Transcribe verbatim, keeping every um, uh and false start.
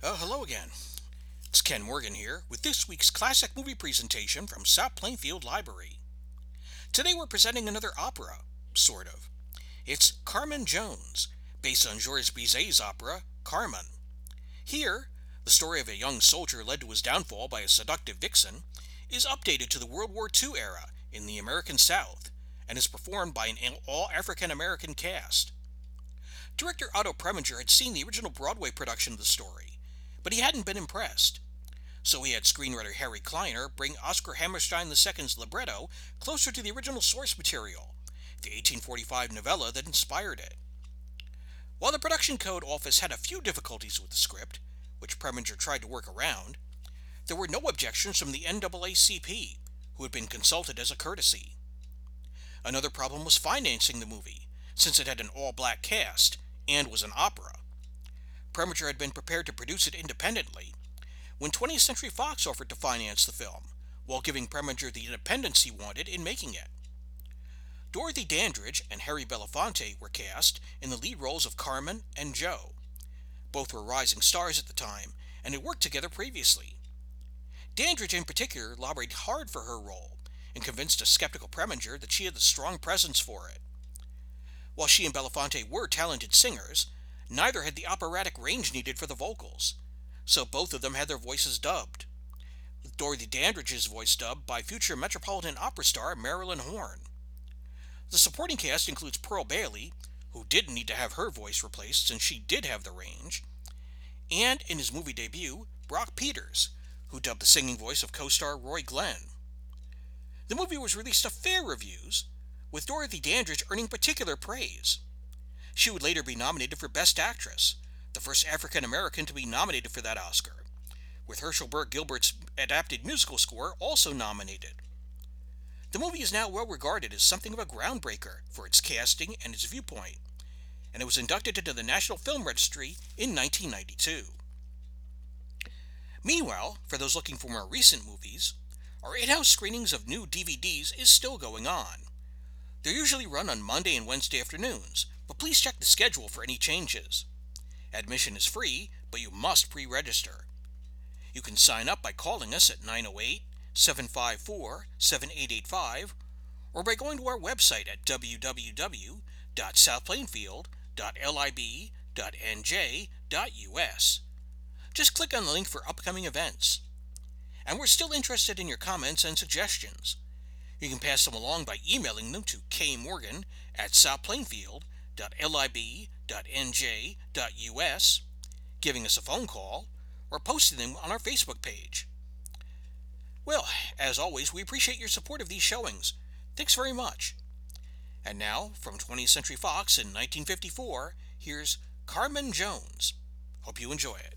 Oh, hello again. It's Ken Morgan here with this week's classic movie presentation from South Plainfield Library. Today we're presenting another opera, sort of. It's Carmen Jones, based on Georges Bizet's opera, Carmen. Here, the story of a young soldier led to his downfall by a seductive vixen is updated to the World War Two era in the American South and is performed by an all-African American cast. Director Otto Preminger had seen the original Broadway production of the story, but he hadn't been impressed. So he had screenwriter Harry Kleiner bring Oscar Hammerstein the Second's libretto closer to the original source material, the eighteen forty-five novella that inspired it. While the production code office had a few difficulties with the script, which Preminger tried to work around, there were no objections from the N double A C P, who had been consulted as a courtesy. Another problem was financing the movie, since it had an all-black cast and was an opera. Preminger had been prepared to produce it independently when twentieth Century Fox offered to finance the film, while giving Preminger the independence he wanted in making it. Dorothy Dandridge and Harry Belafonte were cast in the lead roles of Carmen and Joe. Both were rising stars at the time and had worked together previously. Dandridge in particular lobbied hard for her role and convinced a skeptical Preminger that she had the strong presence for it. While she and Belafonte were talented singers, neither had the operatic range needed for the vocals, so both of them had their voices dubbed, with Dorothy Dandridge's voice dubbed by future Metropolitan Opera star Marilyn Horne. The supporting cast includes Pearl Bailey, who didn't need to have her voice replaced since she did have the range, and in his movie debut, Brock Peters, who dubbed the singing voice of co-star Roy Glenn. The movie was released to fair reviews, with Dorothy Dandridge earning particular praise. She would later be nominated for Best Actress, the first African American to be nominated for that Oscar, with Herschel Burke Gilbert's adapted musical score also nominated. The movie is now well regarded as something of a groundbreaker for its casting and its viewpoint, and it was inducted into the National Film Registry in nineteen ninety-two. Meanwhile, for those looking for more recent movies, our in-house screenings of new D V Ds is still going on. They're usually run on Monday and Wednesday afternoons, but please check the schedule for any changes. Admission is free, but you must pre-register. You can sign up by calling us at nine oh eight, seven five four, seven eight eight five or by going to our website at w w w dot south plainfield dot lib dot n j dot u s. Just click on the link for upcoming events. And we're still interested in your comments and suggestions. You can pass them along by emailing them to kmorgan at south plainfield dot lib dot n j dot u s, giving us a phone call, or posting them on our Facebook page. Well, as always, we appreciate your support of these showings. Thanks very much. And now, from twentieth Century Fox in nineteen fifty-four, here's Carmen Jones. Hope you enjoy it.